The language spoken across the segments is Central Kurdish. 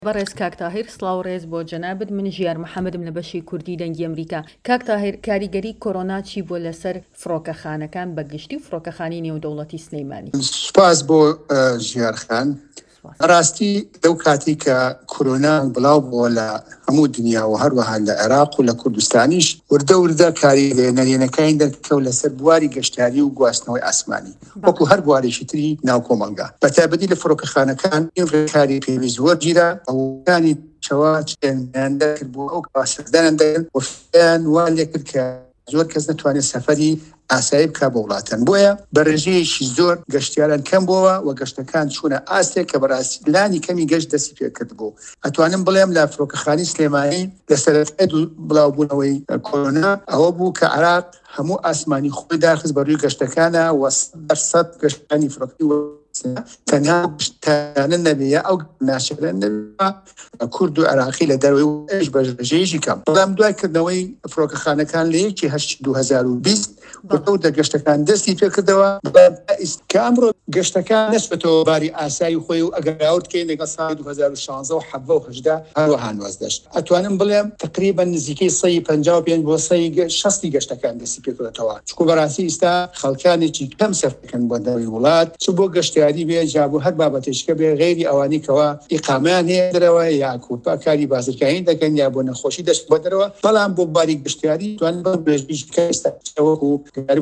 بەڕێز کاک تاهیر سڵاو ڕێز بۆ جەنابەت من ژیار محەممەدم لە بەشی کوردی دەنگی ئەمریکا. کاک تاهیر کاریگەری کۆرۆنا چی بۆ لەسەر فڕۆکەخانەکان بەگشتی و فڕۆکەخانی نێودەوڵەتی سلەیمانی؟ سوپاس بۆ ژیارخان. ڕاستی لەو کاتی کە کۆرۆنا بڵاو بووە لە هەموو دنیا و هەروەها لە عێراق و لە کوردستانیش وردە کاریگەرێنەرێنەکانی دەرکەوت لەسەر بواری گەشتیاری و گواستنەوەی ئاسمانی وەکو هەر بوارێکی تری ناو کۆمەلگا بەتایبەتی لە فڕۆکەخانەکان این ڕێکاری پێویست وەرگیرە ئەوەکانی چەواتیان دەکرد بۆ ئەو کاسەردانان دەکرد وفیان وا لێ کرد کە زۆر کەس نەتوانێت سەفەری ئاسایی بکە بۆ وڵاتەن. بۆیە بەڕێژەیەکی زۆر گەشتیاران کەم بووە و گەشتەکان چوونە ئاسێ کە بەڕاستی لانی کەمی گەشت دەستی پێکرد بوو. ئەتوانم بڵێم لە فڕۆکەخانی سلێمانی لە سەرەتای بڵاوبوونەوەی کۆرۆنا ئەوە بوو کە عێراق هەموو ئاسمانی خۆی داخست بەڕووی گەشتەکانە و 100% گەشتەکانی فڕۆکەی تەنها گەشتانە نەبێ ئەو ناشرە نەبێ کورد و عێراقی لە دەروەی بەژێژی کەم. بەڵام دوایکردنەوەی فڕۆکەخانەکان لە 1/8/2020 بۆ دەگەشتەکان دەستی پێکردەوە کە ئەمڕۆ گەشتەکان نەسبەتەوە باری ئاسایی خۆی و ئەگەر راوردکەین لەگەڵ ساڵی 2016 و 17 هەروەها 19. ئەتوانم بڵێم تقریبا نزیکەی 155 بۆ 160 گەشتەکان دەستی پێکردەوە. چکو بەڕاستی ئێستا خەڵکانێکی کەم سەفەرەکەن بۆ دەروی وڵات چ بۆ گەشتیاری بێ جابوو هەر بابەتێشکە بێ غێری ئەوانی کەوا ئیقامیان هەیە دەرەوە یا کاری بازرگانی دەکەن یا بۆ نەخۆشی دەست بۆ دەرەوە. بەڵام بۆ باری گەشتیاری توان بە بێژبیشکە ئێستاوەکو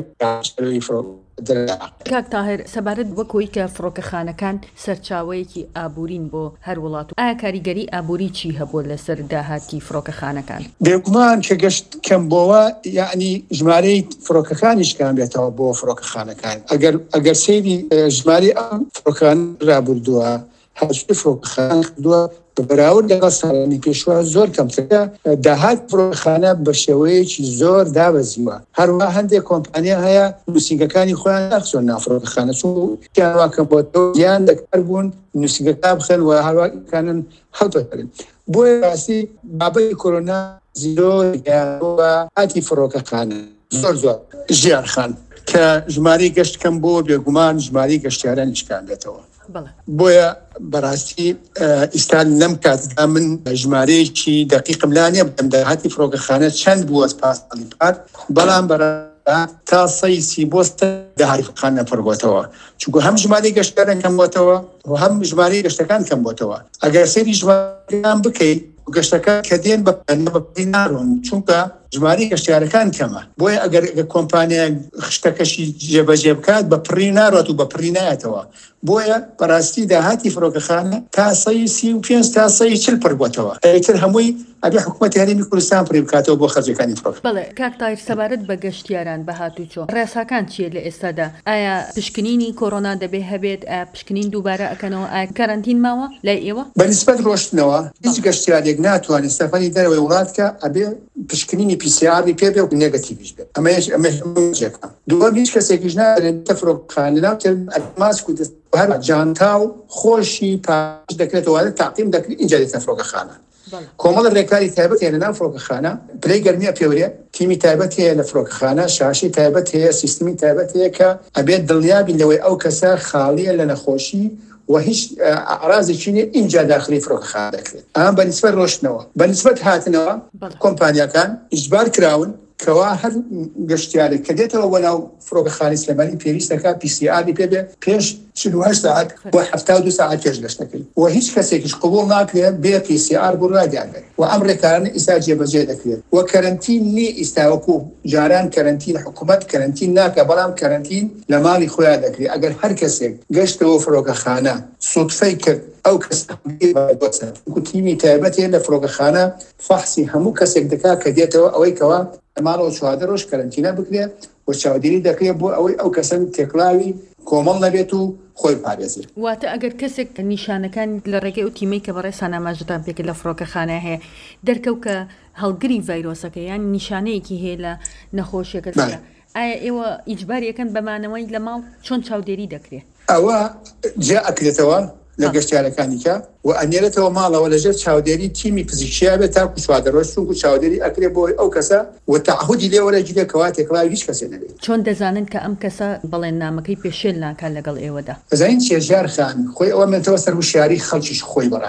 کاک تاهیر سەبارەت وەکوی کە فڕۆکەخانەکان سەرچاوەیەکی ئابوورین بۆ هەر وڵات و ئایا کاریگەری ئابووری چی هەبوو لەسەر داهاتی فڕۆکەخانەکان؟ بێگومان کە گەشت کەم بۆەوە یعنی ژمارەی فڕۆکەکانیش کام بێتەوە بۆ فڕۆکەخانەکان. ئەگەر سەیری ژمارەی ئەم فڕۆکەخان ڕابردووە هەرچی فڕۆکەخان کردووە بەراورد لەگەڵ ساڵانی پێشوە زۆر کەمترە داهات فڕۆکەخانە بە شێوەیەکی زۆر دابەزیوە. هەروە هەندێک کۆمپانیا هەیە نووسینگەکانی خۆیان نەخسۆن نافڕۆکەخانە چونواکە بۆ گیان دەکار بوون نووسینگەکان بخەن و هەروەکانن هەڵدەکەن. بۆیە ڕاستی بابەتی کۆرۆنا زۆر هاتی فڕۆکەخانە زۆر ژیارخان کە ژمارەی گەشت کەم بۆ بێگومان ژمارەی گەشتیاران نیشکان بێتەوە. بۆیە بەڕاستی ئیستا لەم کاتدا من ژمارەیەکی دقیقم لا نییە بەم داهاتی فڕۆکەخانە چەند بووە پاساڵی پات بەڵام تا 130 بۆ داهاتخان نەپڕبووەتەوە چونکە هەم ژمارەی گەشتیاران کەم بووەتەوە و هەم ژمارەی گەشتەکان کەم بووەتەوە. ئەگەر سەیری ژمارەکان بکەیت گەشتەکان کە دێن بەپڕی ناڕۆن چونکە ژمارەی گەشتیارەکان کەمە. بۆیە ئەگەر کۆمپانیا خشتەکەشی جێبەجێ بکات بەپڕی ناڕۆت و بەپڕی نایەتەوە. بۆیە بەڕاستی داهاتی فڕۆکەخانە تا 135 تا 140 پڕ بووەتەوە. ئەیتر هەمووی ئەبێ حکوومەتی هەرێمی کوردستان پڕی بکاتەوە بۆ خەرجەکانی فڕۆکە. بەڵێ کاک تاهیر سەبارەت بە گەشتیاران بە هاتوچۆ ڕێساکان چیە لە ئێستادا؟ ئایا پشکنینی کۆرۆنا دەبێ هەبێت؟ ئایا پشکنین دووبارە ئەکەنەوە؟ ئایا کارانتین ماوە لای ئێوە؟ بەنسبەت ڕۆشتنەوە هیچ گەشتیارێک ناتوانێت سەفەری دەرەوەی وڵاتکە ئەبێ پشکنینی PCR پێ بێ و نێگەتیڤیش بێت. ئەمەیەکە دووەم هیچ کەسێکیش نادرێت فڕۆکەخانە ناوتر ماسک و هەر جانتا و خۆشی پاش دەکرێتەوە تاقیم دەکرێت اینجا دێتە فڕۆکەخانە. کۆمەڵ ڕێکاری تایبەت هەیە لە ناو فڕۆکەخانە پلەی گەرمیە پێورێ تیمی تایبەت هەیە لە فڕۆکەخانە شاشی تایبەت هەیە سیستمی تایبەت هەیە کە ئەبێت دڵنیابین لەوەی ئەو کەسە خاڵیە لە نەخۆشی و هیچ ئەعرازێکی نییە اینجا داخلی فڕۆکەخانە دەکرێت. ئەم بەنسبەت ڕۆشتنەوە بەنسبەت هاتنەوە کۆمپانیاکان ئیجبار کراون کەوا هەر گەشتیارێک کە دێتەوە بۆ ناو فڕۆکەخانی سلێمانی پێویستەکە PCR پێبێ پێش 48 ساعت بۆ 72 ساعت پێش گەشتەکەی و هیچ کەسێکیش قبوڵ ناکرێت بێ PCR بۆ ڕادیانگەی و ئەم ڕێکارانە ئیستا جێبەجێ دەکرێت و کەرەنتین نی ئیستاوەکو جاران کەرەنتین حکوومەت کەرەنتین ناکە بەڵام کەرەنتین لە ماڵی خۆیان دەکرێت. ئەگەر هەر کەسێک گەشتەوە فڕۆکەخانە سوودفەی کرد ئەو کەس تیمی تایبەت هەیە لە فڕۆکەخانە فەحسی هەموو کەسێک دەکات کە دێتەوە ئەوەی کەوا ماڵەوە 4 ڕۆژ کەرەنتینە بکرێت و چاودێری دەکرێت بۆ ئەوەی ئەو کەسن تێکڵاوی کۆمەڵ نەبێت و خۆی پارێزێت. واتە ئەگەر کەسێک نیشانەکان لە ڕێگەی و تیمەی کە بەڕێ ساناماژتان پێکرد لە فڕۆکەخانە هەیە دەرکەوت کە هەڵگری ڤایرۆسەکە یان نیشانەیەکی هەیە لە نەخۆشیەکە ئایا ئێوە ئیجباریەکەن بەمانەوەی لە ماڵ چۆن چاودێری دەکرێت؟ ئەوە جا ئەکرێتەوە لە گەشتیارەکانیکە و ئەنێرێتەوە ماڵەوە لەژێر چاودێری تیمی پزیکییا بێت تا کوچوادەڕۆژ چونکو چاودێری ئەکرێ بۆی ئەو کەسە و تەعهودی لێوەرەگیرێت کەوا تێکڵاوی هیچ کەسێ نەبێت. چۆن دەزانن کە ئەم کەسە بەڵێن نامەکەی پێشێل ناکات لەگەڵ ئێوەدا؟ بەزین چێژار خان خۆی ئەوە منتەوە سەر وشیاری خەڵکیش خۆی بەڕاستی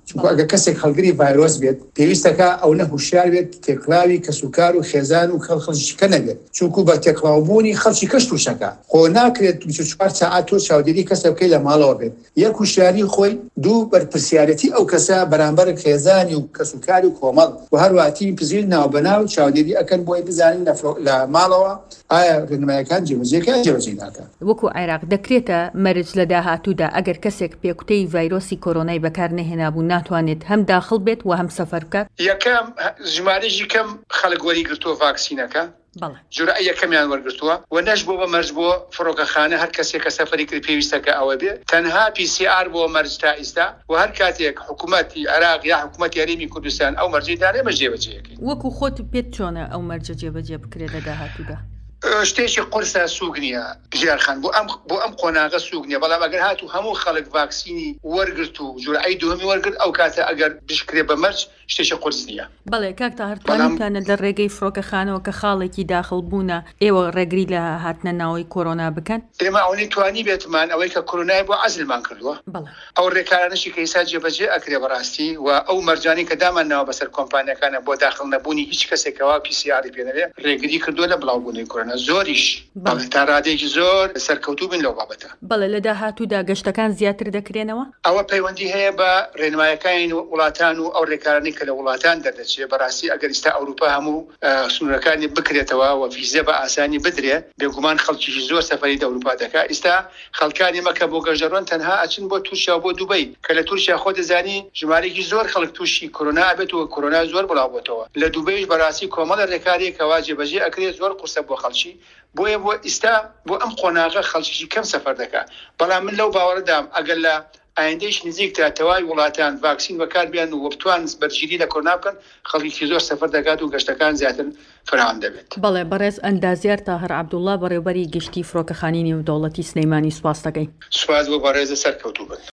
چونکە ئەگەر کەسێک هەڵگری ڤایرۆس بێت پێویستەکە ئەو نەهوشیار بێت تێکڵاوی کەسوکار و خێزان و خەڵکیشکە نەبێت چونکو بە تێکڵاوبوونی خەڵکی کەش تووشەکە خۆ ناکرێت 24 ساعات تۆ چاودێری کەسە بکەی لە ماڵەوە بێت یەک هوشیاری خۆی دوو بەرپرسیارەتی ئەو کەسە بەرامبەر خێزانی و کەسوکاری و کۆمەڵ و هەروەتی پزیل ناوبەناو چاودێری ئەکەن بۆی بزانین لە ماڵەوە ئایا ڕێنمایەکان جێبەجێکە جێبەجێ ناکەن. وەکو عێراق دەکرێتە مەرج لە داهاتوودا ئەگەر کەسێک پێکوتەی ڤایرۆسی کۆرۆنای بەکار نەهێنابوو ناتوانێت هەم داخڵ بێت و هەم سەفەر بکات؟ یەکەم ژمارەی کەم خەڵک وەریگرتووە ڤاکسینەکە جورئە یەکەمیان وەرگرتووە و نەش بۆ بە مەرج بۆ فڕۆکەخانە هەر کەسێک کە سەفەری کرد پێویستەکە ئەوە بێ تەنها PCR بۆ مەرج تا ئێستا و هەر کاتێک حکوومەتی عێراق یا حکوومەتی هەرێمی کوردستان ئەو مەرجەی دانێمە جێبەجێەکەی. وەکو خۆت پێت چۆنە ئەو مەرجە جێبەجێ بکرێت لە داهاتوودا؟ شتێکی قورسە سووگ نییە ژیارخان بۆ ئەم قۆناغە سووگ نییە بەڵام ئەگەر هاتوو هەموو خەڵک ڤاکسینی وەرگرت و جورعەی دووهەمی وەرگرت ئەو کاتە ئەگەر بشکرێ بە مەرج شتێکی قورس نییە. بەڵێ کاک تاهەر توانیتانە لە ڕێگەی فڕۆکەخانەوە کە خاڵێکی داخڵ بوونە ئێوە ڕێگری لە هاتنە ناوەی کۆرۆنا بکەن؟ ئێمە ئەوەی توانی بێتمان ئەوەی کە کۆرۆنای بۆ عەزلمان کردووە ئەو ڕێکارانەشی کە ئێستا جێبەجێ ئەکرێ بەڕاستی و ئەو مەرجانی کە دامانناوە بەسەر کۆمپانیەکانە بۆ داخڵ نەبوونی هیچ کەسێکەوە PCR پێنەوێ ڕێگری کردووە لە بڵاوبوونی کۆرۆنا زۆریش تا ڕادێکی زۆر سەرکەوتوو بن لەو بابەتە. بەڵێ لە داهاتوودا گەشتەکان زیاتر دەکرێنەوە؟ ئەوە پەیوەندی هەیە بە ڕێنمایەکانی وڵاتان و ئەو ڕێکارانی کە لە وڵاتان دەردەچێت بەڕاستی ئەگەر ئێستا ئەوروپا هەموو سنوورەکانی بکرێتەوە و ڤیزە بە ئاسانی بدرێ بێگومان خەڵکیشی زۆر سەفەری لە ئەوروپا دەکات. ئێستا خەڵکانی مەکە بۆ گەشتەڕۆن تەنها ئەچن بۆ تورکیا و بۆ دوبەی کە لە تورکیا خۆ دەزانی ژمارەیەکی زۆر خەڵک تووشی کۆرۆنا ئەبێت و کۆرۆنا زۆر بڵاو بۆتەوە لە دوبەیش بەڕاستی کۆمەڵە ڕێکاریەکەوا جێبەجێ ئەکرێت زۆر قورسە بۆ خەڵکی بۆیە بۆ ئێستا بۆ ئەم قۆناغە خەڵکیشی کەم سەفەر دەکات. بەڵام من لەو باوەڕدام ئەگەر لە ئایندەیش نزیکتە تەواوی وڵاتان ڤاکسین بەکاربیان و بتوان بەرگیری لە کۆرۆنا بکەن خەڵکی زۆر سەفەر دەکات و گەشتەکان زیاتر فراوان دەبێت. بەڵێ بەڕێز ئەندازیار تاهەر عەبدوڵڵا بەڕێوەبەری گشتی فڕۆکەخانەی نێودەوڵەتی سلەیمانی سوپاس دەکەین. سوپاس بۆ بەڕێزە سەرکەوتوو بن.